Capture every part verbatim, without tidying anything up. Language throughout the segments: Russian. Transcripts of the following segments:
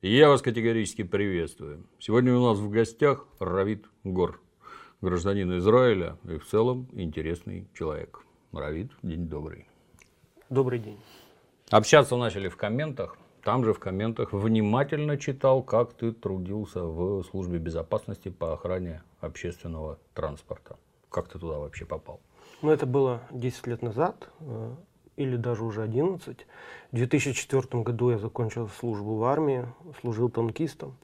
Я вас категорически приветствую. Сегодня у нас в гостях Равид Гор, гражданин Израиля и в целом интересный человек. Равид, день добрый. Добрый день. Общаться начали в комментах. Там же в комментах внимательно читал, как ты трудился в службе безопасности по охране общественного транспорта. Как ты туда вообще попал? Ну, это было десять лет назад, или даже уже одиннадцать. В две тысячи четвёртом году я закончил службу в армии, служил танкистом.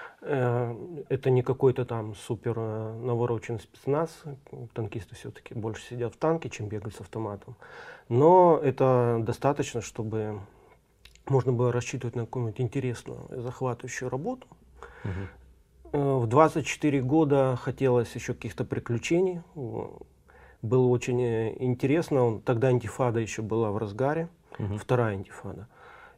Это не какой-то там супер навороченный спецназ. Танкисты все-таки больше сидят в танке, чем бегают с автоматом. Но это достаточно, чтобы можно было рассчитывать на какую-нибудь интересную, захватывающую работу. Угу. В двадцать четыре года хотелось еще каких-то приключений. Было очень интересно. Тогда интифада еще была в разгаре, угу. Вторая интифада.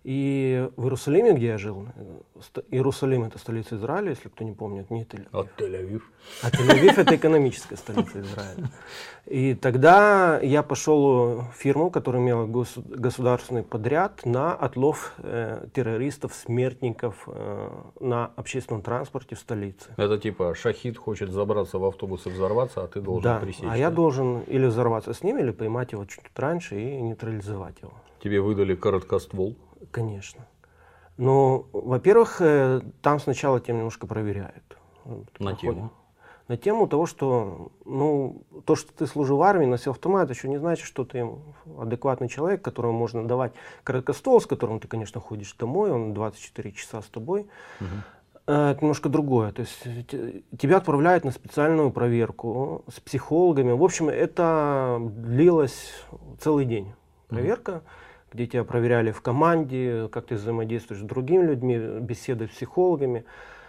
И в Иерусалиме, где я жил, Иерусалим — это столица Израиля, если кто не помнит, не Тель-Авив. А Тель-Авив? А Тель-Авив — это экономическая столица Израиля. И тогда я пошел в фирму, которая имела гос государственный подряд на отлов э, террористов, смертников э, на общественном транспорте в столице. Это типа шахид хочет забраться в автобус и взорваться, а ты должен да, пресечь. А да? я должен или взорваться с ним, или поймать его чуть раньше и нейтрализовать его. Тебе выдали короткоствол? Конечно. Но, во-первых, там сначала тебя немножко проверяют. На тему? На тему того, что, ну, то, что ты служил в армии, носил автомат, еще не значит, что ты адекватный человек, которому можно давать короткоствол, с которым ты, конечно, ходишь домой, он двадцать четыре часа с тобой. Угу. Это немножко другое. То есть тебя отправляют на специальную проверку с психологами. В общем, это длилось целый день. Проверка. Угу. Где тебя проверяли в команде, как ты взаимодействуешь с другими людьми, беседы с психологами.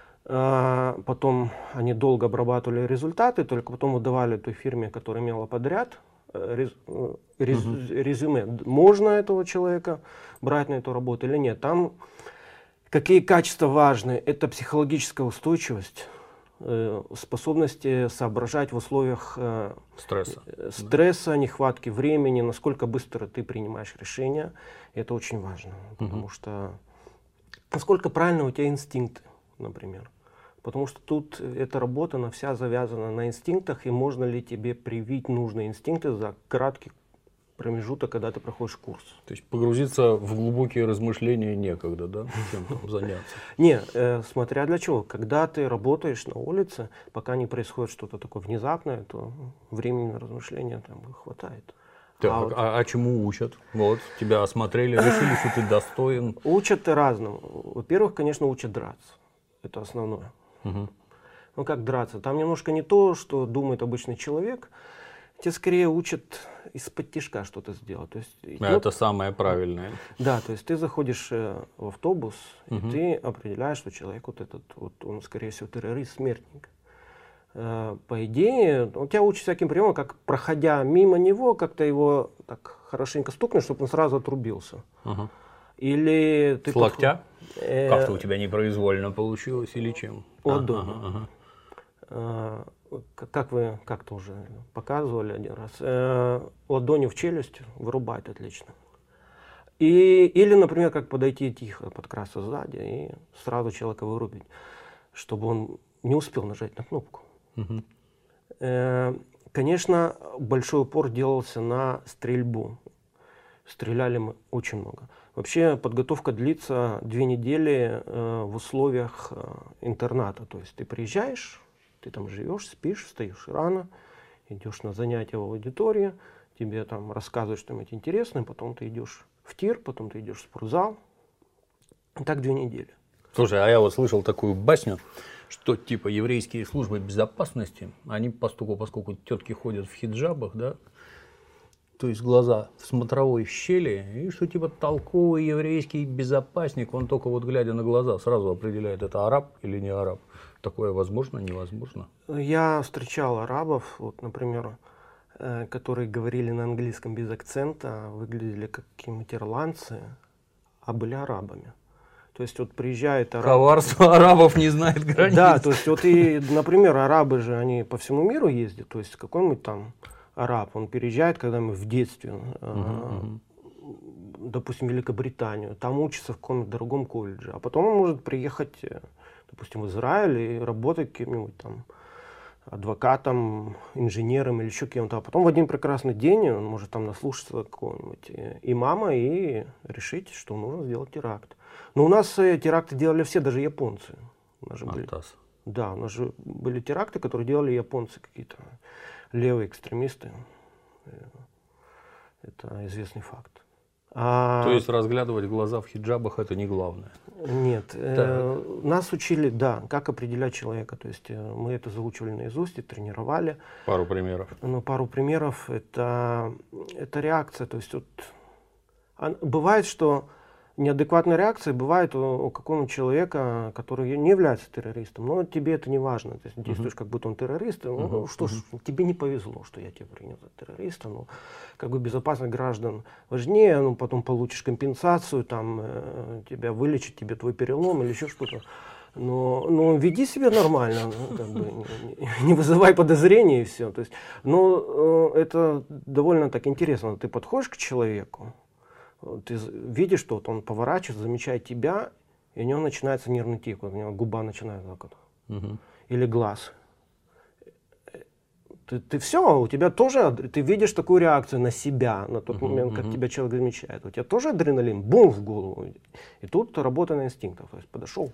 А, потом они долго обрабатывали результаты, только потом выдавали той фирме, которая имела подряд, рез, рез, угу. резюме. Можно этого человека брать на эту работу или нет. Там какие качества важны? Это психологическая устойчивость, способность соображать в условиях стресса, стресса, нехватки времени, насколько быстро ты принимаешь решения. Это очень важно, потому uh-huh. что насколько правильно у тебя инстинкты, например. Потому что тут эта работа, она вся завязана на инстинктах, и можно ли тебе привить нужные инстинкты за краткий промежуток, когда ты проходишь курс. То есть погрузиться в глубокие размышления некогда, да? Чем там заняться? Не, э, смотря для чего. Когда ты работаешь на улице, пока не происходит что-то такое внезапное, то времени на размышления там хватает. Так, а, вот, а, а чему учат? Вот, тебя осмотрели, решили, что ты достоин. Учат разному. Во-первых, конечно, учат драться. Это основное. Угу. Ну как драться? Там немножко не то, что думает обычный человек. Тебя скорее учат из-под тишка что-то сделать. То есть, а ну, это самое правильное. Да, то есть ты заходишь э, в автобус, угу. и ты определяешь, что человек вот этот, вот, он скорее всего террорист, смертник. Э, по идее, он тебя учит всяким приемам, как проходя мимо него, как-то его так хорошенько стукнуть, чтобы он сразу отрубился. Угу. Или ты с локтя? Э, Как-то у тебя непроизвольно получилось или чем? Ладонью. Ага, ага. Как вы как-то уже показывали один раз, э, ладонью в челюсть вырубает отлично. И, или, например, как подойти тихо, подкрасться сзади и сразу человека вырубить, чтобы он не успел нажать на кнопку. Угу. Э, конечно, большой упор делался на стрельбу. Стреляли мы очень много. Вообще подготовка длится две недели э, в условиях э, интерната. То есть ты приезжаешь, ты там живешь, спишь, встаешь рано, идешь на занятия в аудитории, тебе там рассказывают что-нибудь интересное, потом ты идешь в тир, потом ты идешь в спортзал. И так две недели. Слушай, а я вот слышал такую басню, что типа еврейские службы безопасности, они поскольку, поскольку тетки ходят в хиджабах, да, то есть глаза в смотровой щели, и что типа толковый еврейский безопасник, он только вот глядя на глаза сразу определяет, это араб или не араб. Такое возможно, невозможно? Я встречал арабов, вот, например, э, которые говорили на английском без акцента, выглядели как какие-нибудь ирландцы, а были арабами. То есть вот приезжает араб... Коварство арабов не знает границ. Да, то есть вот и, например, арабы же, они по всему миру ездят, то есть какой-нибудь там араб, он переезжает, когда мы в детстве, uh-huh, uh-huh. допустим, в Великобританию, там учится в каком-то дорогом колледже, а потом он может приехать, допустим, в Израиль и работать кем-нибудь там адвокатом, инженером или еще кем-то. А потом в один прекрасный день он может там наслушаться какого-нибудь имама и решить, что нужно сделать теракт. Но у нас теракты делали все, даже японцы. У нас же были, да, у нас же были теракты, которые делали японцы, какие-то левые экстремисты. Это известный факт. А... То есть разглядывать глаза в хиджабах — это не главное? Нет. Э, нас учили, да, как определять человека. То есть э, мы это заучивали наизусть и тренировали. Пару примеров. Ну, пару примеров. Это, это реакция. То есть вот, а, бывает, что неадекватная реакция бывает у, у какого-нибудь человека, который не является террористом, но тебе это не важно. Ты действуешь, uh-huh. как будто он террорист. Ну, uh-huh. что ж, uh-huh. тебе не повезло, что я тебя принял за террориста. Ну, как бы безопасность граждан важнее, ну, потом получишь компенсацию, там, э, тебя вылечат, тебе твой перелом или еще что-то. Но, но веди себя нормально, ну, как бы, не, не вызывай подозрений и все. То есть, но э, это довольно так интересно. Ты подходишь к человеку, ты видишь, что вот он поворачивается, замечает тебя, и у него начинается нервный тик, вот у него губа начинает так вот, угу. или глаз. Ты, ты все, у тебя тоже, ты видишь такую реакцию на себя, на тот uh-huh, момент, как uh-huh. тебя человек замечает. У тебя тоже адреналин, бум, в голову. И тут работа на инстинктах. То есть подошел.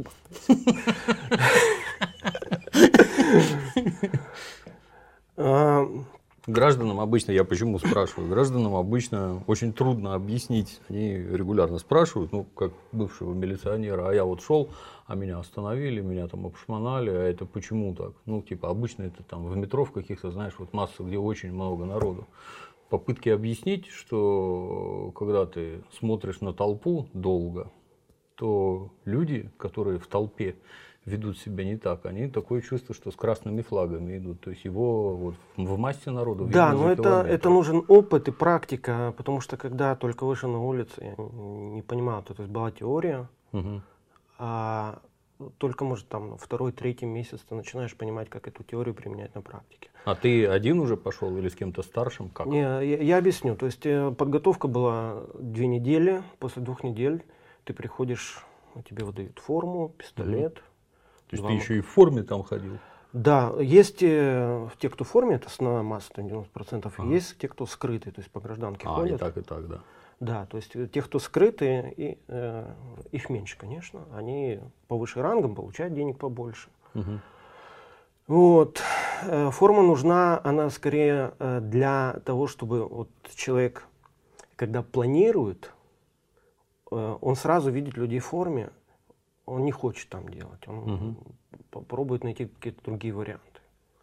Гражданам обычно, я почему спрашиваю, гражданам обычно очень трудно объяснить. Они регулярно спрашивают, ну, как бывшего милиционера, а я вот шел, а меня остановили, меня там обшмонали, а это почему так? Ну, типа, обычно это там в метро в каких-то, знаешь, вот масса, где очень много народу. Попытки объяснить, что когда ты смотришь на толпу долго, то люди, которые в толпе ведут себя не так, они такое чувство, что с красными флагами идут. То есть его вот в массе народу видно. Да, но это, это нужен опыт и практика, потому что когда только вышел на улицу, я не понимал, то есть была теория, угу. а только, может, там второй, третий месяц ты начинаешь понимать, как эту теорию применять на практике. А ты один уже пошел или с кем-то старшим? Как? Не, я, я объясню. То есть подготовка была две недели, после двух недель ты приходишь, тебе выдают форму, пистолет. Угу. То есть ты еще и в форме там ходил? Да, есть э, те, кто в форме, это основная масса, девяносто процентов, ага. есть те, кто скрытые, то есть по гражданке а, ходят. и так, и так, да. Да, то есть те, кто скрытые, и, э, их меньше, конечно, они повыше рангом получают денег побольше. Угу. Вот. Э, форма нужна, она скорее э, для того, чтобы вот человек, когда планирует, э, он сразу видит людей в форме, он не хочет там делать, он угу. попробует найти какие-то другие варианты.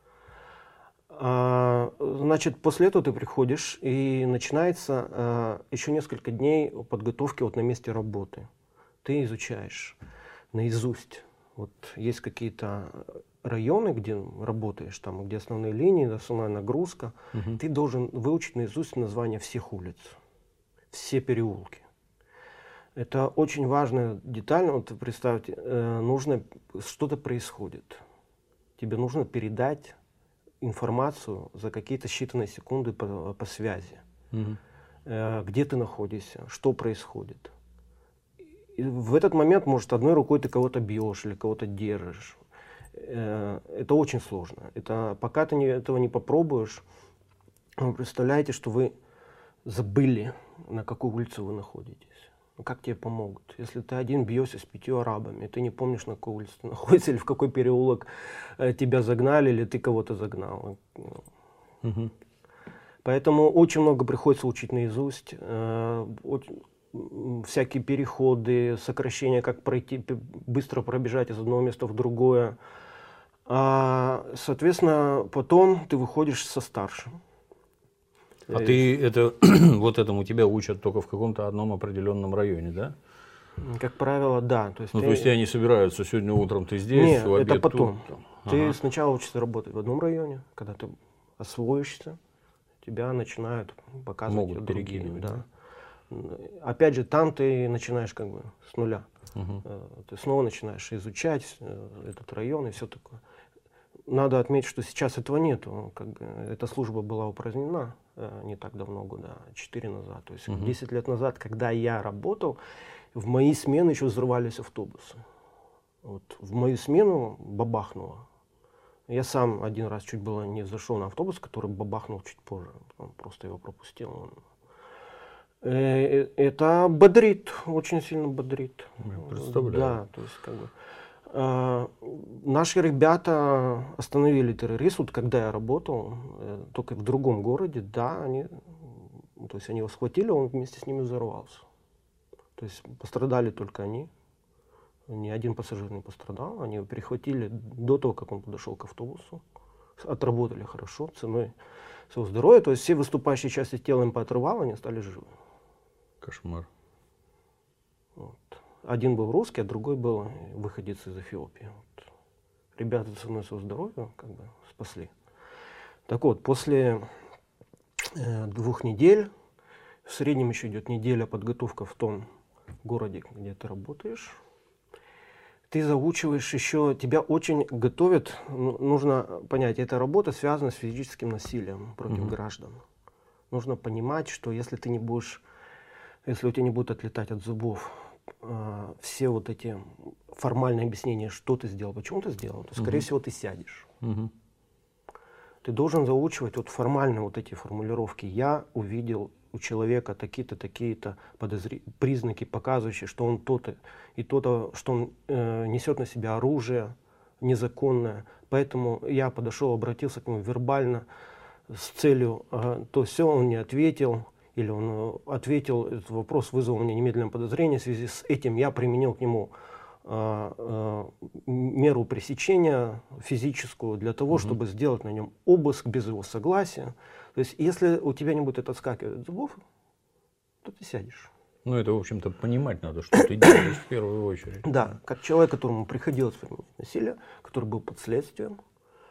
А, значит, после этого ты приходишь, и начинается а, еще несколько дней подготовки вот на месте работы. Ты изучаешь наизусть. Вот есть какие-то районы, где работаешь, там, где основные линии, основная нагрузка. Угу. Ты должен выучить наизусть названия всех улиц, все переулки. Это очень важная деталь. Вот представьте, э, нужно, что-то происходит. Тебе нужно передать информацию за какие-то считанные секунды по, по связи. Угу. Э, где ты находишься, что происходит. И в этот момент, может, одной рукой ты кого-то бьешь или кого-то держишь. Э, это очень сложно. Это, пока ты не, этого не попробуешь, вы представляете, что вы забыли, на какой улице вы находитесь. Как тебе помогут? Если ты один бьешься с пятью арабами, ты не помнишь, на какой улице ты находишься, или в какой переулок э, тебя загнали, или ты кого-то загнал. Угу. Поэтому очень много приходится учить наизусть. Э, очень, всякие переходы, сокращения, как пройти, быстро пробежать из одного места в другое. А, соответственно, потом ты выходишь со старшим. А ты это, вот этому тебя учат только в каком-то одном определенном районе, да? Как правило, да. То есть, ну, ты... то есть они собираются, сегодня утром ты здесь, Нет, в обед это потом. Тут. Ты Ага. сначала учишься работать в одном районе, когда ты освоишься, тебя начинают показывать Могут другие. перекидывать, да. Да. Опять же, там ты начинаешь как бы с нуля. Угу. Ты снова начинаешь изучать этот район и все такое. надо отметить, что сейчас этого нету. Как бы, эта служба была упразднена э, не так давно, года четыре назад. То есть угу. десять лет назад, когда я работал, в мои смены еще взрывались автобусы. Вот, в мою смену бабахнуло. Я сам один раз чуть было не зашел на автобус, который бабахнул чуть позже. Он просто его пропустил. Он... Э, это бодрит, очень сильно бодрит. Я представляю. Да, то есть как бы... Uh, наши ребята остановили террориста, вот когда я работал, э, только в другом городе, да, они, то есть они его схватили, он вместе с ними взорвался. То есть пострадали только они, ни один пассажир не пострадал, они его перехватили до того, как он подошел к автобусу, отработали хорошо, ценой своего здоровья, то есть все выступающие части тела им поотрывало, они стали живы. Кошмар. Вот. Один был русский, а другой был выходец из Эфиопии. Вот. Ребята ценой своего здоровья как бы спасли. Так вот, после э, двух недель, в среднем еще идет неделя подготовка в том городе, где ты работаешь, ты заучиваешь еще, тебя очень готовят, ну, нужно понять, эта работа связана с физическим насилием против mm-hmm. граждан. Нужно понимать, что если ты не будешь, если у тебя не будет отлетать от зубов, все вот эти формальные объяснения, что ты сделал, почему ты сделал, то, скорее uh-huh. всего, ты сядешь. Uh-huh. Ты должен заучивать вот формально вот эти формулировки. Я увидел у человека такие-то, такие-то подозр... признаки, показывающие, что он то-то и то-то, что он э, несет на себя оружие незаконное. Поэтому я подошел, обратился к нему вербально с целью, э, то все, он не ответил. Или он ответил, этот вопрос вызвал мне немедленное подозрение, в связи с этим я применил к нему э, э, меру пресечения физическую для того, угу. чтобы сделать на нем обыск без его согласия. То есть если у тебя не будет отскакивать от зубов, то ты сядешь. Ну это, в общем-то, понимать надо, что ты делаешь в первую очередь. Да, как человек, которому приходилось применять насилие, который был под следствием,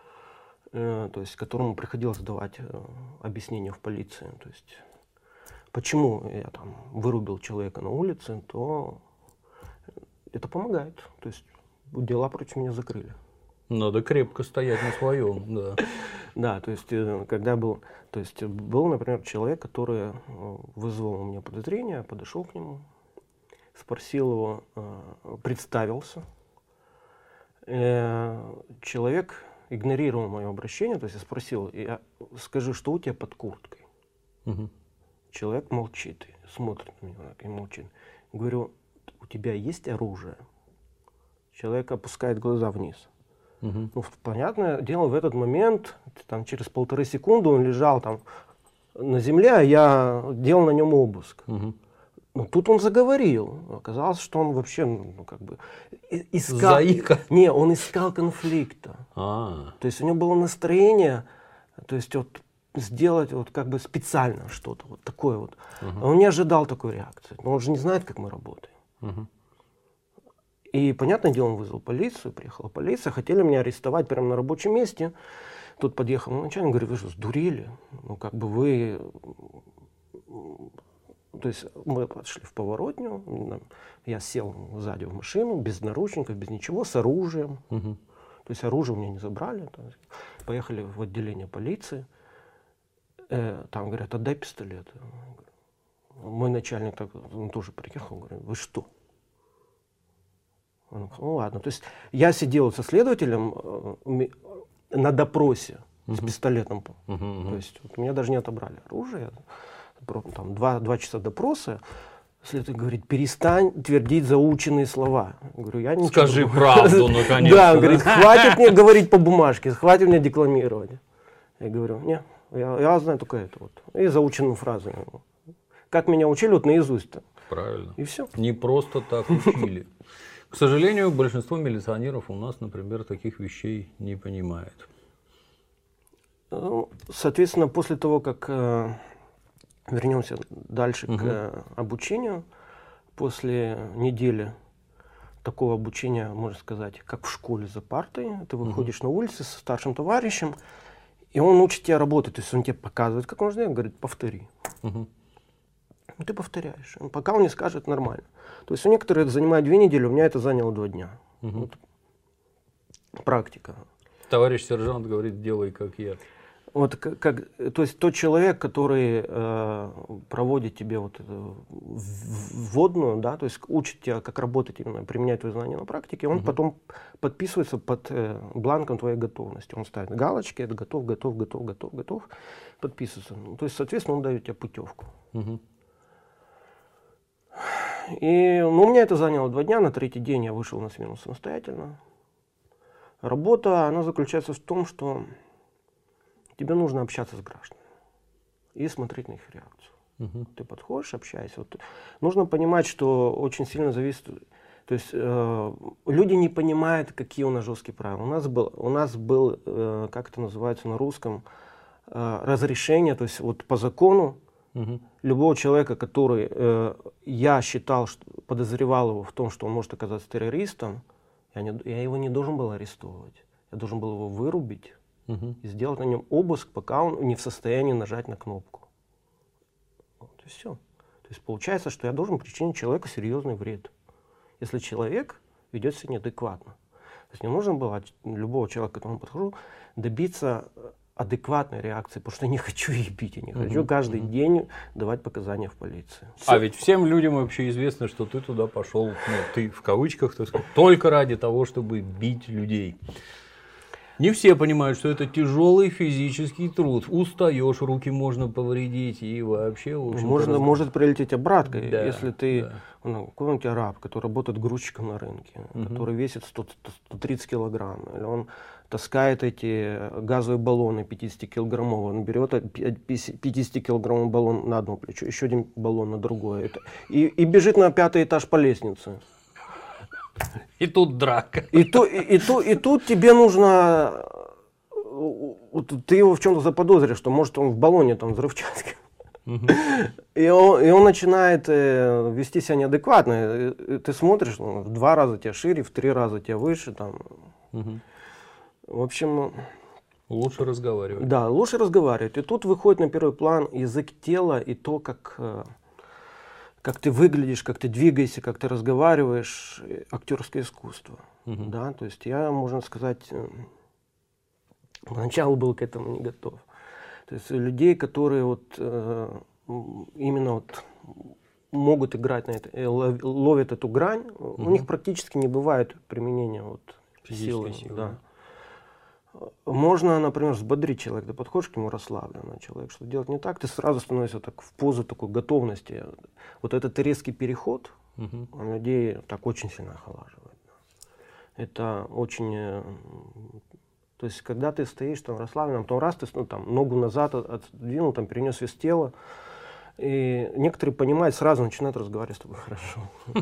э, то есть которому приходилось давать э, объяснения в полиции, то есть почему я там вырубил человека на улице, то это помогает. То есть дела против меня закрыли. Надо крепко стоять на своем, да. Да, то есть когда был, то есть был, например, человек, который вызвал у меня подозрение, я подошел к нему, спросил его, представился. Человек игнорировал мое обращение, то есть я спросил, я, скажи, что у тебя под курткой? Угу. Человек молчит, смотрит на меня и молчит. Говорю, у тебя есть оружие? Человек опускает глаза вниз. Угу. Ну, понятное дело, в этот момент, там, через полторы секунды он лежал там на земле, а я делал на нем обыск. Угу. Но тут он заговорил. Оказалось, что он вообще, ну, как бы искал... Заика? Не, он искал конфликта. А. То есть у него было настроение, то есть вот сделать вот как бы специально что-то вот такое вот. Uh-huh. Он не ожидал такой реакции. Но он же не знает, как мы работаем. Uh-huh. И, понятное дело, он вызвал полицию, приехала полиция, хотели меня арестовать прямо на рабочем месте. Тут подъехал начальник, говорит, вы что, сдурели? Ну, как бы вы... То есть мы пошли в поворотню, я сел сзади в машину, без наручников, без ничего, с оружием. Uh-huh. То есть оружие у меня не забрали. Поехали в отделение полиции. Там говорят, отдай пистолет. Мой начальник так, он тоже приехал, говорит, вы что? Он, ну ладно. То есть я сидел со следователем на допросе uh-huh. с пистолетом. Uh-huh. То есть вот, меня даже не отобрали оружие. Там, два, два часа допроса. Следователь говорит, перестань твердить заученные слова. Я говорю, я ничего... Скажи правду, наконец-то. Да, он говорит, хватит мне говорить по бумажке, хватит мне декламировать. Я говорю, нет. Я, я знаю только это вот. И заученную фразу. Как меня учили, вот наизусть-то. Правильно. И все. Не просто так учили. К сожалению, большинство милиционеров у нас, например, таких вещей не понимает. Соответственно, после того, как э, вернемся дальше угу. к э, обучению, после недели такого обучения, можно сказать, как в школе за партой, ты выходишь угу. на улицу со старшим товарищем, и он учит тебя работать, то есть он тебе показывает, как можно сделать, говорит, повтори. Угу. И ты повторяешь, пока он не скажет нормально. То есть у некоторых это занимает две недели, у меня это заняло два дня. Угу. Вот. Практика. Товарищ сержант говорит, делай как я. Вот как, как, то есть тот человек, который э, проводит тебе вот эту вводную, да, то есть учит тебя, как работать именно, применять твои знания на практике, он угу. потом подписывается под э, бланком твоей готовности. Он ставит галочки, это готов, готов, готов, готов, готов, подписывается. То есть, соответственно, он дает тебе путевку. Угу. И ну, у меня это заняло два дня, на третий день я вышел на смену самостоятельно. Работа, она заключается в том, что тебе нужно общаться с гражданами и смотреть на их реакцию. Угу. Ты подходишь, общаешься. Вот. Нужно понимать, что очень сильно зависит. То есть э, люди не понимают, какие у нас жесткие правила. У нас был, у нас был э, как это называется на русском, э, разрешение, то есть вот по закону угу. любого человека, который э, я считал, что, подозревал его в том, что он может оказаться террористом, я, не, я его не должен был арестовывать. Я должен был его вырубить. Uh-huh. И сделать на нем обыск, пока он не в состоянии нажать на кнопку. Вот и все. То есть получается, что я должен причинить человеку серьезный вред, если человек ведет себя неадекватно. То есть мне нужно было от любого человека, к которому подхожу, добиться адекватной реакции, потому что я не хочу их бить, я не uh-huh. хочу каждый uh-huh. день давать показания в полиции. Все. А ведь всем людям вообще известно, что ты туда пошел, ну, ты в кавычках, так сказать, только ради того, чтобы бить людей. Не все понимают, что это тяжелый физический труд. Устаешь, руки можно повредить и вообще... Можно, раз... Может прилететь обратка, да, если ты да. ну, какой-нибудь араб, который работает грузчиком на рынке, угу. который весит сто тридцать килограмм, или он таскает эти газовые баллоны пятидесятикилограммовые, он берет пятидесятикилограммовый баллон на одно плечо, еще один баллон на другое, это, и, и бежит на пятый этаж по лестнице. И тут драка. И, то, и, и, то, и тут тебе нужно... Ты его в чем-то заподозришь, что может он в баллоне там взрывчатка. Uh-huh. И, он, и он начинает э, вести себя неадекватно. И, и ты смотришь, ну, в два раза тебя шире, в три раза тебя выше. Там. Uh-huh. В общем... Лучше разговаривать. Да, лучше разговаривать. И тут выходит на первый план язык тела и то, как... как ты выглядишь, как ты двигаешься, как ты разговариваешь, актерское искусство. Uh-huh. Да? То есть я, можно сказать, поначалу был к этому не готов. То есть людей, которые вот, э, именно вот могут играть на это, э, ловят эту грань, uh-huh. у них практически не бывает применения вот, силы. силы. Да. Можно, например, взбодрить человека, ты подходишь к нему расслабленно, человек что делать не так, ты сразу становишься так в позу такой готовности. Вот этот резкий переход uh-huh. он людей так очень сильно охлаживает. Это очень... То есть, когда ты стоишь там расслабленно, потом раз ты ну, там, ногу назад отдвинул, там, перенес вес тела, и некоторые понимают, сразу начинают разговаривать с тобой хорошо.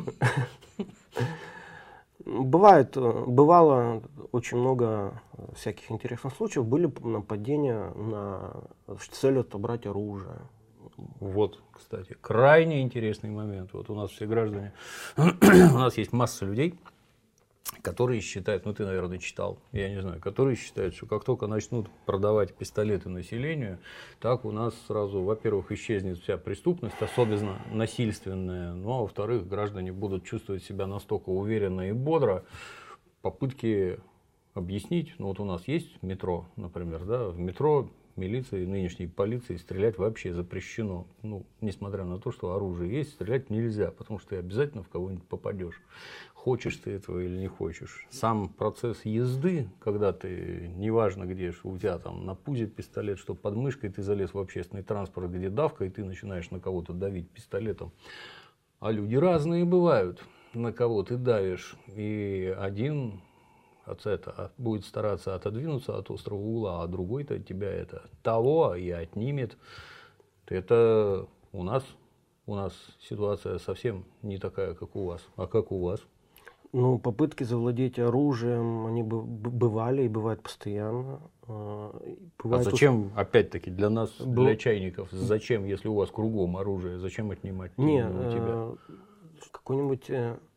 Бывает, бывало очень много всяких интересных случаев. Были нападения на с целью отобрать оружие. Вот, кстати, крайне интересный момент. Вот у нас все граждане, у нас есть масса людей, которые считают, ну ты, наверное, читал, я не знаю, которые считают, что как только начнут продавать пистолеты населению, так у нас сразу, во-первых, исчезнет вся преступность, особенно насильственная, ну а во-вторых, граждане будут чувствовать себя настолько уверенно и бодро. Попытки объяснить, ну вот у нас есть метро, например, да, в метро милиции, нынешней полиции стрелять вообще запрещено. Ну, несмотря на то, что оружие есть, стрелять нельзя, потому что ты обязательно в кого-нибудь попадешь. Хочешь ты этого или не хочешь. Сам процесс езды, когда ты, неважно где, что у тебя там на пузе пистолет, что под мышкой, ты залез в общественный транспорт, где давка, и ты начинаешь на кого-то давить пистолетом. А люди разные бывают, на кого ты давишь. И один... это, будет стараться отодвинуться от острого угла, а другой-то тебя это того и отнимет. Это у нас, у нас ситуация совсем не такая, как у вас. А как у вас? Ну, попытки завладеть оружием, они бывали и бывают постоянно. Бывает а зачем, уж... опять-таки, для нас, Б... для чайников, зачем, если у вас кругом оружие, зачем отнимать не, у тебя? Какой-нибудь...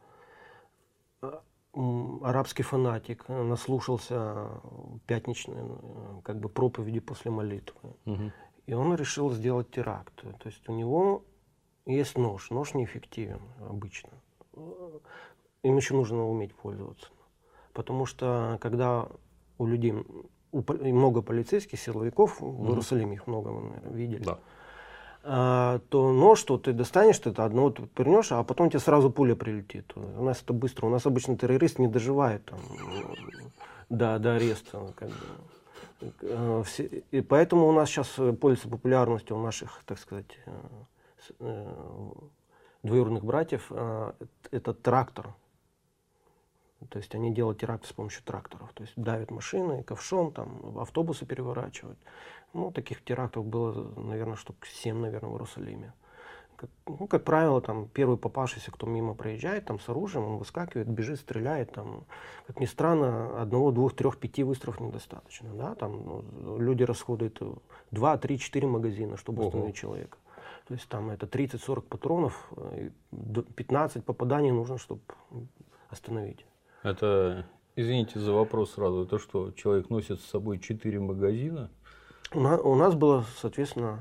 арабский фанатик наслушался пятничной как бы проповеди после молитвы. Угу. И он решил сделать теракт. То есть у него есть нож. Нож неэффективен обычно. Им еще нужно уметь пользоваться. Потому что когда у людей, у, много полицейских, силовиков, mm-hmm. в Иерусалиме их много, вы, наверное, видели. Да. А, то нож, что ты достанешь, ты это одного ты пырнешь, а потом тебе сразу пуля прилетит. У нас это быстро. У нас обычно террорист не доживает там, до, до ареста. Как бы. И поэтому у нас сейчас пользуется популярностью у наших, так сказать, двоюродных братьев, это трактор. То есть они делают теракты с помощью тракторов. То есть давят машины, ковшом, там, автобусы переворачивают. Ну, таких терактов было, наверное, штук семь, наверное, в Иерусалиме. Как, ну, как правило, там, первый попавшийся, кто мимо проезжает, там, с оружием, он выскакивает, бежит, стреляет. Там, как ни странно, одного, двух, трех, пяти выстрелов недостаточно. Да? Там, ну, люди расходуют два, три, четыре магазина, чтобы остановить человека. То есть там это тридцать-сорок патронов, пятнадцать попаданий нужно, чтобы остановить. Это, извините за вопрос сразу, это что, человек носит с собой четыре магазина? У нас, у нас было, соответственно,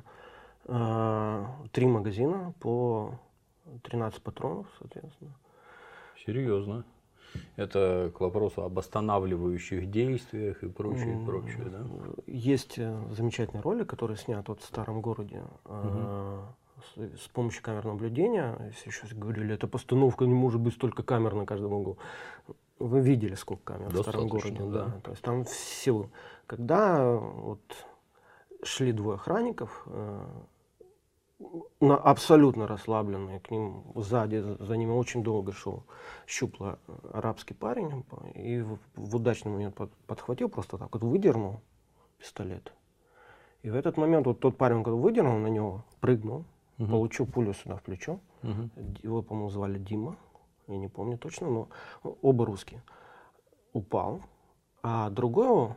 три магазина по тринадцать патронов, соответственно. Серьезно. Это к вопросу об останавливающих действиях и прочее, прочее, да? Есть замечательный ролик, который снят вот в старом городе. Угу. С, с помощью камер наблюдения. Если сейчас говорили, эта постановка не может быть столько камер на каждом углу. Вы видели, сколько камер в старом городе. Да. Да. То есть там все. Когда вот шли двое охранников, э, на, абсолютно расслабленные, к ним сзади, за ними очень долго шел щуплый арабский парень, и в, в удачный момент под, подхватил, просто так вот выдернул пистолет. И в этот момент вот тот парень, который выдернул на него, прыгнул, угу. получил пулю сюда в плечо. Угу. Его, по-моему, звали Дима, я не помню точно, но оба русские. Упал, а другой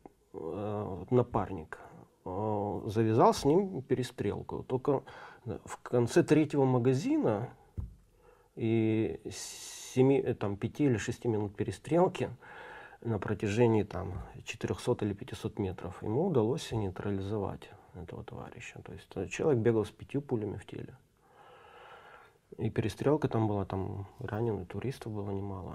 э, напарник э, завязал с ним перестрелку. Только в конце третьего магазина и семи, там, пяти или шести минут перестрелки на протяжении там, четырехсот или пятисот метров ему удалось нейтрализовать этого товарища. То есть человек бегал с пятью пулями в теле. И перестрелка там была, там раненых туристов было немало.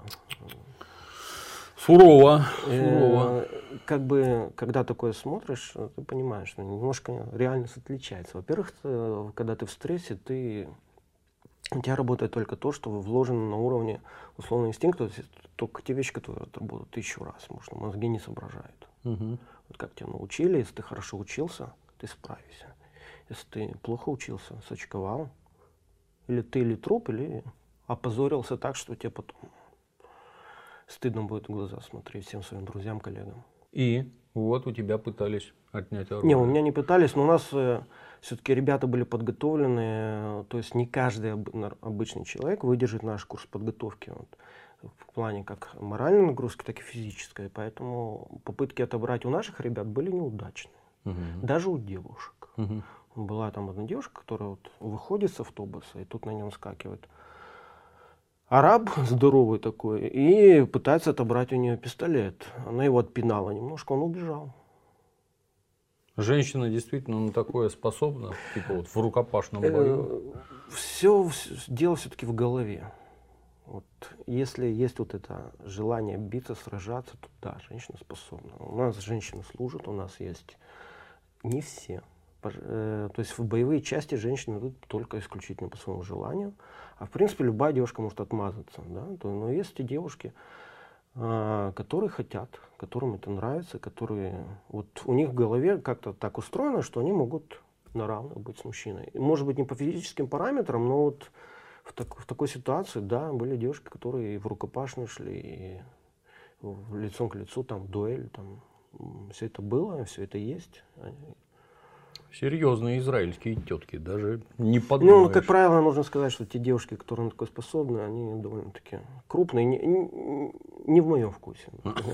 Сурово. Э, Сурово. Как бы, когда такое смотришь, ты понимаешь, что немножко реальность отличается. Во-первых, когда ты в стрессе, ты, у тебя работает только то, что вложено на уровне условного инстинкта, только те вещи, которые работают тысячу раз, потому что мозги не соображают. Угу. Вот как тебя научили, если ты хорошо учился, ты справишься. Если ты плохо учился, сочковал, или ты или труп, или опозорился так, что тебе потом стыдно будет в глаза смотреть всем своим друзьям, коллегам. И вот у тебя пытались отнять оружие. Не, у меня не пытались, но у нас э, все-таки ребята были подготовлены, э, то есть не каждый об, обычный человек выдержит наш курс подготовки. Вот, в плане как моральной нагрузки, так и физической. Поэтому попытки отобрать у наших ребят были неудачные. Угу. Даже у девушек. Угу. Была там одна девушка, которая вот выходит с автобуса, и тут на нем скакивает араб здоровый такой, и пытается отобрать у нее пистолет. Она его отпинала немножко, он убежал. Женщина действительно на такое способна, типа вот в рукопашном бою? Все, дело все-таки в голове. Вот, если есть вот это желание биться, сражаться, то да, женщина способна. У нас женщины служат, у нас есть не все. То есть в боевые части женщины идут только исключительно по своему желанию. А в принципе любая девушка может отмазаться. Да? Но есть и девушки, которые хотят, которым это нравится, которые вот у них в голове как-то так устроено, что они могут на равных быть с мужчиной. Может быть не по физическим параметрам, но вот в, так, в такой ситуации, да, были девушки, которые и в рукопашную шли, и в лицом к лицу, там, в дуэль, там, все это было, все это есть. Серьезные израильские тетки, даже не подумаешь. Ну, как правило, нужно сказать, что те девушки, которые на такое способны, они довольно-таки крупные, не, не, не в моем вкусе.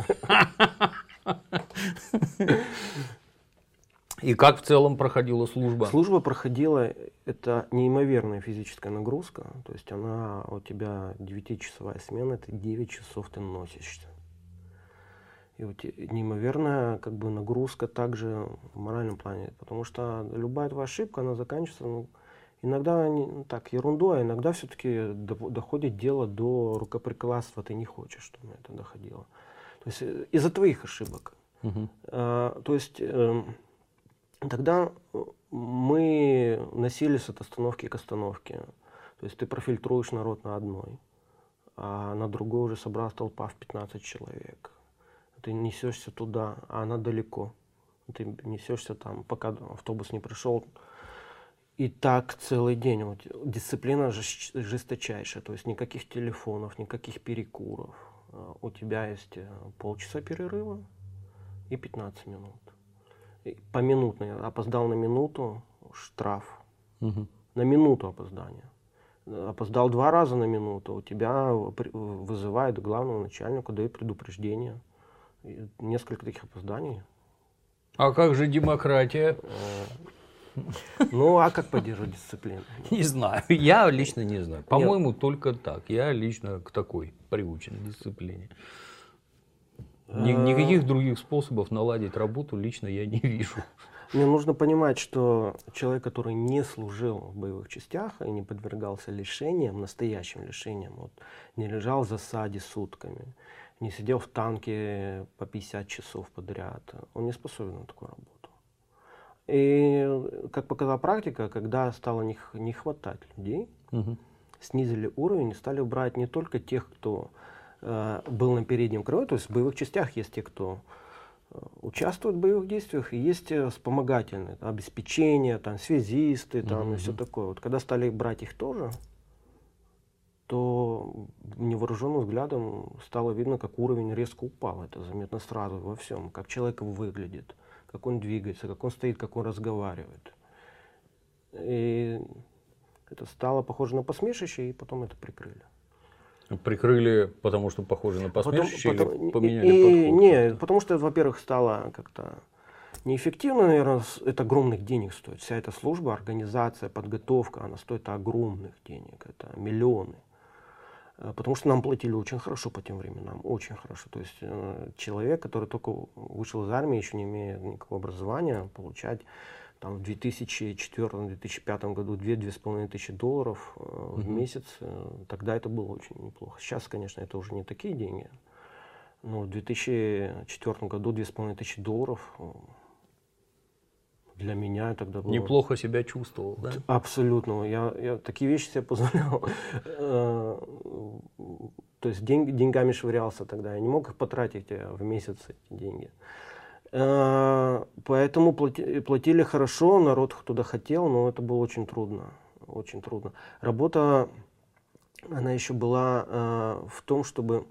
И как в целом проходила служба? Служба проходила, это неимоверная физическая нагрузка, то есть она у тебя девятичасовая смена, это девять часов ты носишься. И вот неимоверная как бы нагрузка также в моральном плане, потому что любая твоя ошибка, она заканчивается, ну, иногда не, ну, так, ерундой, а иногда все-таки до, доходит дело до рукоприкладства, ты не хочешь, чтобы это доходило. То есть из-за твоих ошибок. Угу. А, то есть э, тогда мы носились от остановки к остановке. То есть ты профильтруешь народ на одной, а на другой уже собралась толпа в пятнадцать человек. Ты несешься туда, а она далеко. Ты несешься там, пока автобус не пришел. И так целый день. Вот, дисциплина жесточайшая. То есть никаких телефонов, никаких перекуров. У тебя есть полчаса перерыва и пятнадцать минут. И поминутный. Опоздал на минуту — штраф. Угу. На минуту опоздания. Опоздал два раза на минуту, у тебя вызывают главного начальника, дают предупреждение. И несколько таких опозданий. А как же демократия? Ну, а как поддерживать дисциплину? Не знаю. Я лично не знаю. По-моему, только так. Я лично к такой приучен дисциплине. Ни- Никаких других способов наладить работу лично я не вижу. Мне нужно понимать, что человек, который не служил в боевых частях и не подвергался лишениям, настоящим лишениям, вот, не лежал в засаде сутками, не сидел в танке по пятьдесят часов подряд, он не способен на такую работу. И, как показала практика, когда стало не, не хватать людей, Угу. снизили уровень и стали брать не только тех, кто э, был на переднем краю, то есть в боевых частях есть те, кто э, участвует в боевых действиях, и есть э, вспомогательные, там, обеспечение, там, связисты там, Мгм. и все такое. Вот, когда стали брать их тоже, то невооруженным взглядом стало видно, как уровень резко упал. Это заметно сразу во всем, как человек выглядит, как он двигается, как он стоит, как он разговаривает. И это стало похоже на посмешище, и потом это прикрыли. Прикрыли, потому что похоже на посмешище, Потом- или потом- поменяли и- и- подход? Не, как-то? потому что, во-первых, стало как-то неэффективно, наверное, с- это огромных денег стоит. Вся эта служба, организация, подготовка, она стоит огромных денег, это миллионы. Э, Потому что нам платили очень хорошо по тем временам, очень хорошо. То есть э, человек, который только вышел из армии, еще не имея никакого образования, получать там в две тысячи четвёртом — две тысячи пятом году две-две с половиной тысячи долларов э, в Мгм. месяц, э, тогда это было очень неплохо. Сейчас, конечно, это уже не такие деньги. Но в две тысячи четвёртом году две с половиной тысячи долларов э, для меня тогда было... Неплохо себя чувствовал, да? Абсолютно. Я, я такие вещи себе позволял. Э, То есть деньги, деньгами швырялся тогда. Я не мог их потратить э, в месяц, эти деньги. Э, Поэтому плати- платили хорошо, народ туда хотел, но это было очень трудно. Очень трудно. Работа, она еще была э, в том, чтобы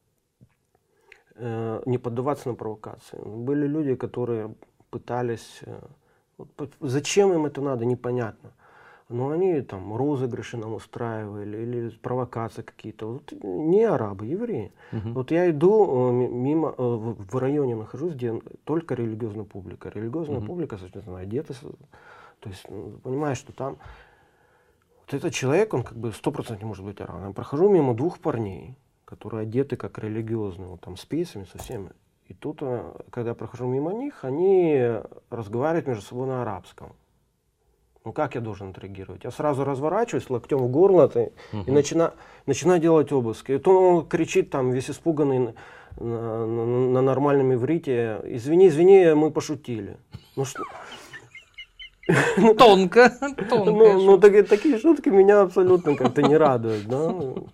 э, не поддаваться на провокации. Были люди, которые пытались... э, вот по- зачем им это надо, непонятно. Но они там розыгрыши нам устраивали или провокации какие-то. Вот не арабы, евреи. Мгм. Вот я иду э, ми- мимо, э, в в районе нахожусь, где только религиозная публика. Религиозная Мгм. публика, соответственно, одета. с- То есть, ну, понимаешь, что там вот этот человек, он как бы сто процентов не может быть арабом. Я прохожу мимо двух парней, которые одеты как религиозные, вот там с пейсами, со всеми. И тут, э, когда я прохожу мимо них, они разговаривают между собой на арабском. Ну как я должен отреагировать? Я сразу разворачиваюсь, локтем в горло ты, и Мгм. начина, начинаю делать обыски. И то он кричит там весь испуганный на, на- на- на нормальном иврите: извини, извини, мы пошутили. Ну, что, Тонко, ну, тонко. ну, такие, такие шутки меня абсолютно как-то не радуют. Да?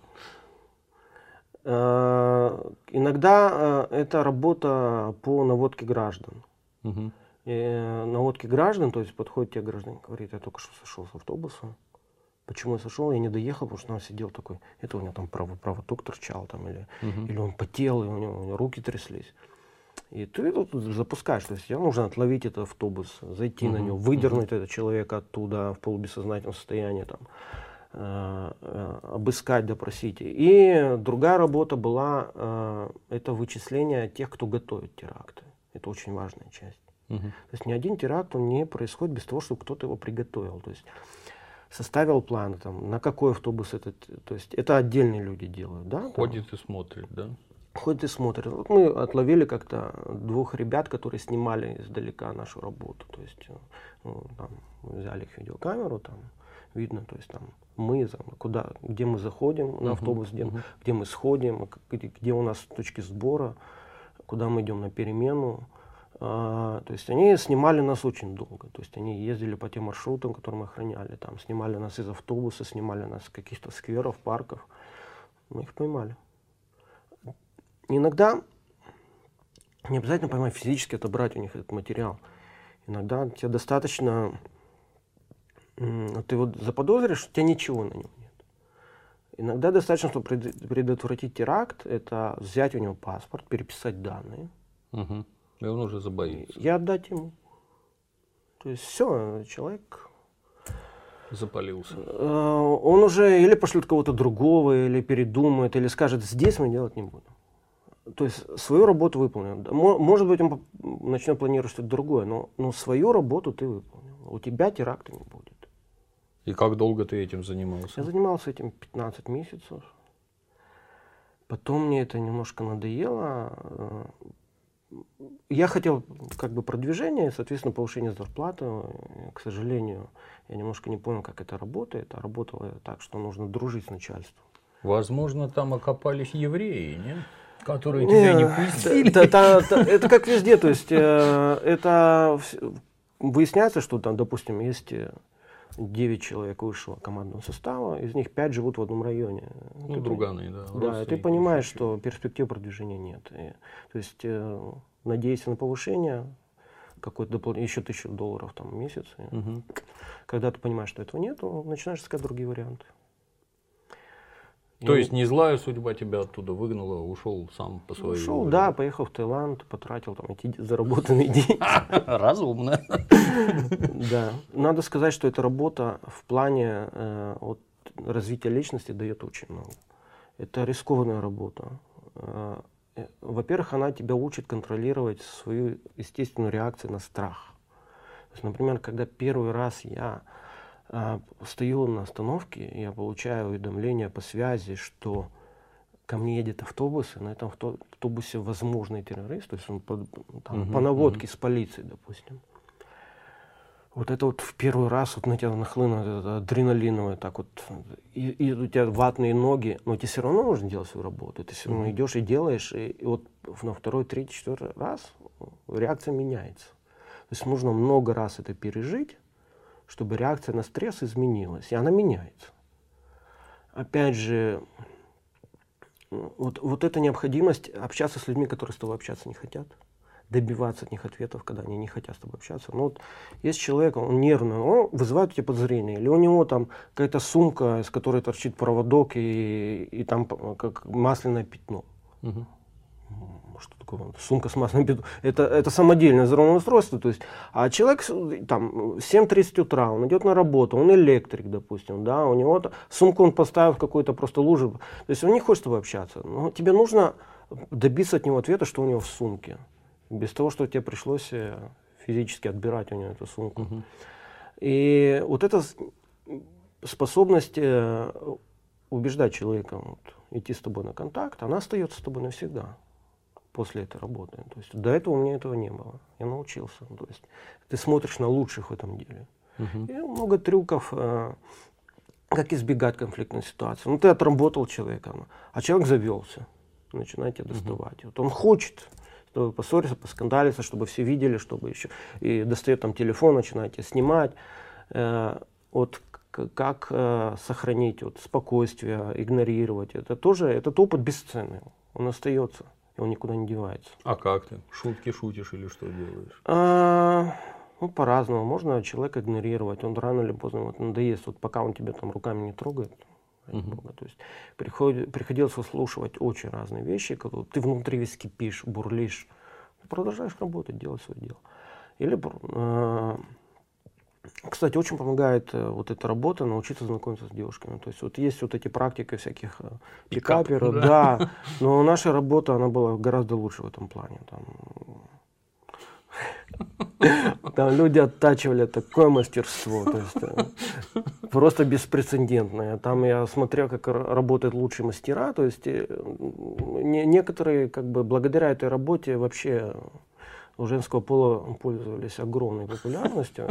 Э, Иногда э, это работа по наводке граждан. Мгм. Э, наводки граждан, то есть подходит тебе гражданин, говорит: я только что сошел с автобуса. Почему я сошел? Я не доехал, потому что там сидел такой, это у него там право, проводок торчал там, или, Мгм. или он потел, и у него, у него руки тряслись. И ты тут запускаешь, то есть тебе нужно отловить этот автобус, зайти на Мгм. него, выдернуть этого человека оттуда в полубессознательном состоянии, там, э, э, обыскать, допросить. И другая работа была, э, это вычисление тех, кто готовит теракты. Это очень важная часть. Мгм. То есть ни один теракт он не происходит без того, чтобы кто-то его приготовил. То есть составил план, там, на какой автобус этот, то есть это отдельные люди делают, да? там. Ходит и смотрит, да? Ходит и смотрит. Вот мы отловили как-то двух ребят, которые снимали издалека нашу работу. То есть э, ну, там, мы взяли их видеокамеру, там видно, то есть там мы, там, куда, где мы заходим на Мгм, автобус, где, мгм. где мы сходим, где, где у нас точки сбора, куда мы идем на перемену. А, то есть они снимали нас очень долго. То есть они ездили по тем маршрутам, которые мы охраняли. Там снимали нас из автобуса, снимали нас из каких-то скверов, парков. Мы их поймали. Иногда не обязательно поймать физически, отобрать у них этот материал. Иногда тебе достаточно, ты вот заподозришь, у тебя ничего на нем нет. Иногда достаточно, чтобы предотвратить теракт, это взять у него паспорт, переписать данные. Угу. И он уже забоится. И отдать ему. То есть все, человек запалился. Он уже или пошлет кого-то другого, или передумает, или скажет, здесь мы делать не будем. То есть свою работу выполнил. Может быть, он начнет планировать что-то другое, но, но свою работу ты выполнил. У тебя теракта не будет. И как долго ты этим занимался? Я занимался этим пятнадцать месяцев. Потом мне это немножко надоело. Я хотел как бы продвижения, соответственно, повышения зарплаты. К сожалению, я немножко не понял, как это работает. А работало так, что нужно дружить с начальством. Возможно, там окопались евреи, нет? Которые тебя не пустили. Это, это, это как везде, то есть э, это выясняется, что там, допустим, есть девять человек высшего командного состава, из них пять живут в одном районе. Ну, ты, друганы, да. Да, и ты понимаешь, что перспектив продвижения нет. И, то есть э, надеясь на повышение, какой-то допол... еще тысячу долларов там, в месяц. Угу. Когда ты понимаешь, что этого нет, начинаешь искать другие варианты. То есть не злая судьба тебя оттуда выгнала, ушел сам по своей Ушел, воле? да, поехал в Таиланд, потратил там эти заработанные деньги. Разумно. Да. Надо сказать, что эта работа в плане э, от развития личности дает очень много. Это рискованная работа. Э, во-первых, она тебя учит контролировать свою естественную реакцию на страх. То есть, например, когда первый раз я Uh, стою на остановке, я получаю уведомление по связи, что ко мне едет автобус, и на этом автобусе возможный террорист, то есть он по, там, uh-huh, по наводке uh-huh. с полицией, допустим. Вот это вот в первый раз вот на тебя нахлынует адреналиновое, так вот, и, и у тебя ватные ноги, но тебе все равно нужно делать свою работу, ты все равно uh-huh. идешь и делаешь, и, и вот на второй, третий, четвертый раз реакция меняется. То есть нужно много раз это пережить, чтобы реакция на стресс изменилась, и она меняется. Опять же, вот, вот эта необходимость общаться с людьми, которые с тобой общаться не хотят, добиваться от них ответов, когда они не хотят с тобой общаться. Ну, вот есть человек, он нервный, он вызывает у тебя подозрения, или у него там какая-то сумка, из которой торчит проводок, и, и там как масляное пятно. Угу. Что такое? Сумка с масляным пятном. Это, это самодельное взрывное устройство. То есть, а человек там в семь тридцать утра, он идет на работу, он электрик, допустим, да, у него сумку он поставил в какую-то просто лужу. То есть он не хочет с тобой общаться. Но тебе нужно добиться от него ответа, что у него в сумке. Без того, что тебе пришлось физически отбирать у него эту сумку. Угу. И вот эта способность убеждать человека вот, идти с тобой на контакт, она остается с тобой навсегда. После этой работы. То есть до этого у меня этого не было. Я научился. То есть ты смотришь на лучших в этом деле. Uh-huh. И много трюков, э, как избегать конфликтной ситуации. Ну, ты отработал человека, а человек завелся. Начинает тебя доставать. Uh-huh. Вот он хочет, чтобы поссориться, поскандалиться, чтобы все видели, чтобы еще. И достает там телефон, начинает тебя снимать. Э, вот как э, сохранить вот, спокойствие, игнорировать. Это тоже, этот опыт бесценный. Он остается. И он никуда не девается. А как ты? Шутки шутишь или что делаешь? А, ну, по-разному. Можно человека игнорировать. Он рано или поздно вот, надоест. Вот пока он тебя там руками не трогает. Uh-huh. То есть приходит, приходилось выслушивать очень разные вещи. Когда ты внутри весь кипишь, бурлишь. Ты продолжаешь работать, делать свое дело. Или, а, кстати, очень помогает вот эта работа научиться знакомиться с девушками. То есть вот есть вот эти практики всяких пикаперов, да. да, но наша работа, она была гораздо лучше в этом плане. Там, там люди оттачивали такое мастерство, то есть просто беспрецедентное. Там я смотрел, как работают лучшие мастера, то есть не, некоторые как бы благодаря этой работе вообще у женского пола пользовались огромной популярностью.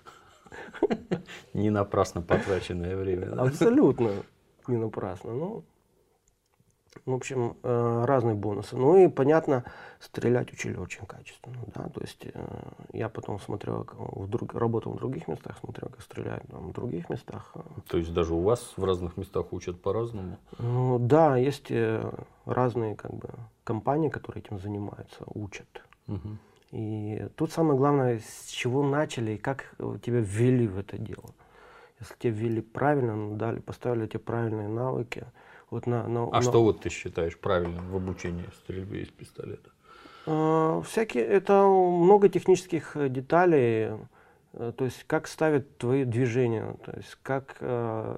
Не напрасно потраченное время. Да? Абсолютно не напрасно. Ну, В общем, э, разные бонусы. Ну и, понятно, стрелять учили очень качественно. Да? То есть э, я потом смотрел, как в друг... работал в других местах, смотрел, как стреляют там, в других местах. То есть даже у вас в разных местах учат по-разному? Ну да, есть э, разные как бы, компании, которые этим занимаются, учат. Угу. И тут самое главное, с чего начали и как тебя ввели в это дело. Если тебя ввели правильно, дали, поставили тебе правильные навыки. Вот на, на, а на... что вот ты считаешь правильным в обучении стрельбе из пистолета? Э, всякие, это много технических деталей, э, то есть как ставят твои движения, то есть как э,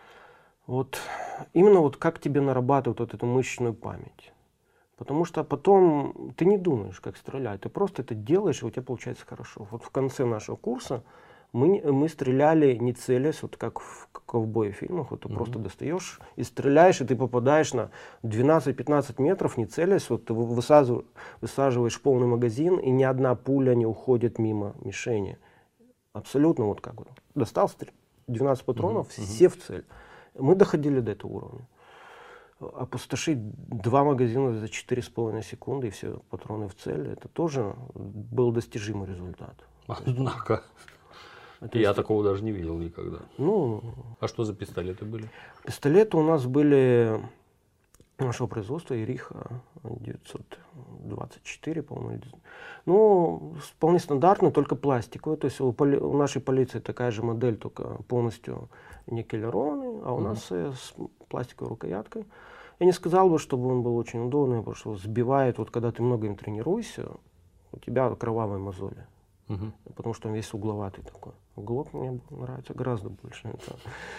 вот именно вот как тебе нарабатывают вот эту мышечную память. Потому что потом ты не думаешь, как стрелять, ты просто это делаешь, и у тебя получается хорошо. Вот в конце нашего курса мы, мы стреляли не целясь, вот как в ковбой фильмах, вот ты mm-hmm. просто достаешь и стреляешь, и ты попадаешь на двенадцать-пятнадцать метров, не целясь, вот ты высаживаешь, высаживаешь полный магазин, и ни одна пуля не уходит мимо мишени. Абсолютно вот как вот. Достал двенадцать патронов, mm-hmm. все в цель. Мы доходили до этого уровня. Опустошить два магазина за четыре с половиной секунды и все патроны в цель, это тоже был достижимый результат. Однако. Это Я есть... такого даже не видел никогда. Ну, а что за пистолеты были? Пистолеты у нас были нашего производства, Ириха девятьсот двадцать четыре, по-моему. Ну, вполне стандартный, только пластиковый. То есть у, поли... у нашей полиции такая же модель, только полностью никелированный, а у mm-hmm. нас с пластиковой рукояткой. Я не сказал бы, чтобы он был очень удобный, потому что сбивает, вот когда ты много им тренируешься, у тебя кровавые мозоли. Uh-huh. Потому что он весь угловатый такой. Глок мне нравится гораздо больше. Это,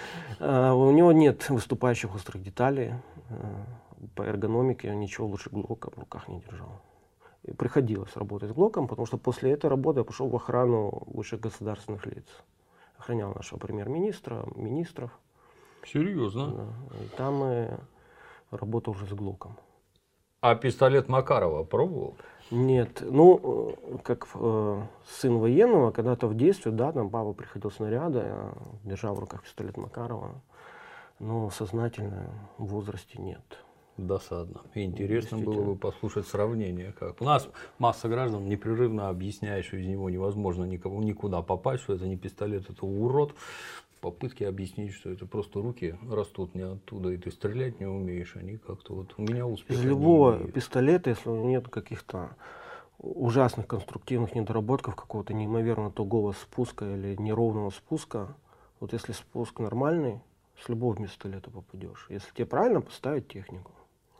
а, у него нет выступающих острых деталей. А, по эргономике я ничего лучше Глока в руках не держал. И приходилось работать с Глоком, потому что после этой работы я пошел в охрану высших государственных лиц. Охранял нашего премьер-министра, министров. Серьезно? Да. И там я работал уже с Глоком. А пистолет Макарова пробовал? Нет, ну, как э, сын военного, когда-то в детстве, да, там папа приходил снаряды, я держал в руках пистолет Макарова, но сознательно в возрасте нет. Досадно. И интересно было бы послушать сравнение. Как. У нас масса граждан непрерывно объясняет, что из него невозможно никому, никуда попасть, что это не пистолет, это урод. Попытки объяснить, что это просто руки растут не оттуда, и ты стрелять не умеешь, они как-то вот у меня успеха из любого пистолета, если нет каких-то ужасных конструктивных недоработков, какого-то неимоверно тугого спуска или неровного спуска, вот если спуск нормальный, с любого пистолета попадешь. Если тебе правильно поставить технику.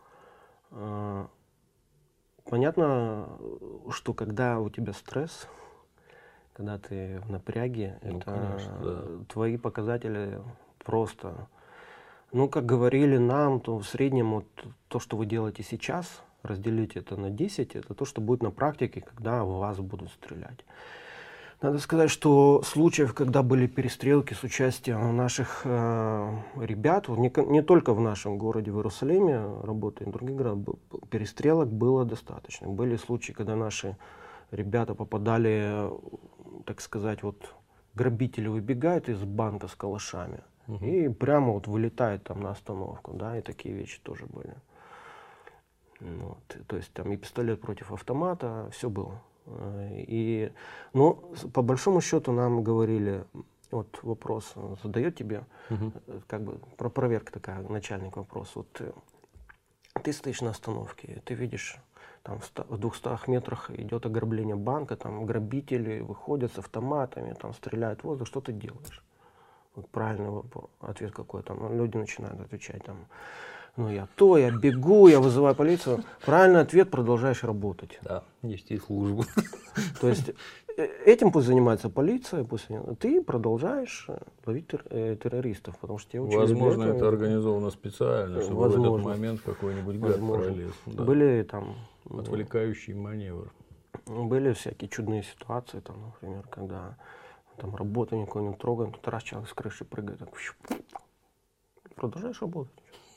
Понятно, что когда у тебя стресс, когда ты в напряге, ну, это конечно, да. Твои показатели просто, ну, как говорили нам, то в среднем вот то, что вы делаете сейчас, разделить это на десять, это то, что будет на практике, когда в вас будут стрелять. Надо сказать, что случаев, когда были перестрелки с участием наших э, ребят, не, не только в нашем городе, в Иерусалиме, работая в других городах, перестрелок было достаточно. Были случаи, когда наши ребята попадали, так сказать, вот грабители выбегают из банка с калашами угу. и прямо вот вылетают там на остановку, да, и такие вещи тоже были. Вот. То есть там и пистолет против автомата, все было. И, ну, по большому счету нам говорили, вот вопрос задает тебе, угу. как бы про проверка такая, начальник вопрос. Вот ты, ты стоишь на остановке, ты видишь, там в двухстах метрах идет ограбление банка, там грабители выходят с автоматами, там стреляют в воздух, что ты делаешь? Вот правильный вопрос, ответ какой там, ну, люди начинают отвечать там. Ну, я то, я бегу, я вызываю полицию. Правильный ответ, продолжаешь работать. Да, нести службу. То есть этим пусть занимается полиция, пусть ты продолжаешь ловить террористов, потому что тебе учили. Возможно, это организовано специально, чтобы возможно. В этот момент какой-нибудь гад пролез. Да. Были там отвлекающий маневр. Были всякие чудные ситуации, там, например, когда там работу никого не трогаем, тут раз человек с крыши прыгает, так, продолжаешь работать.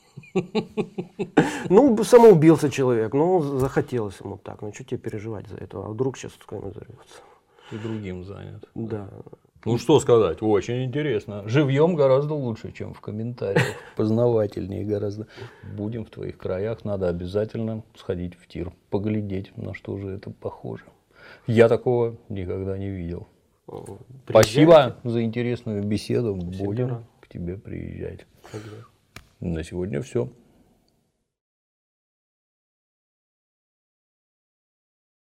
Ну, самоубился человек, ну, захотелось ему так, ну, что тебе переживать за это, а вдруг сейчас кто-нибудь взорвется. И другим занят. Да. Ну что сказать, очень интересно. Живьем гораздо лучше, чем в комментариях. Познавательнее гораздо. Будем в твоих краях, надо обязательно сходить в тир, поглядеть, на что же это похоже. Я такого никогда не видел. Приезжайте. Спасибо за интересную беседу. Будем к тебе приезжать. На сегодня все.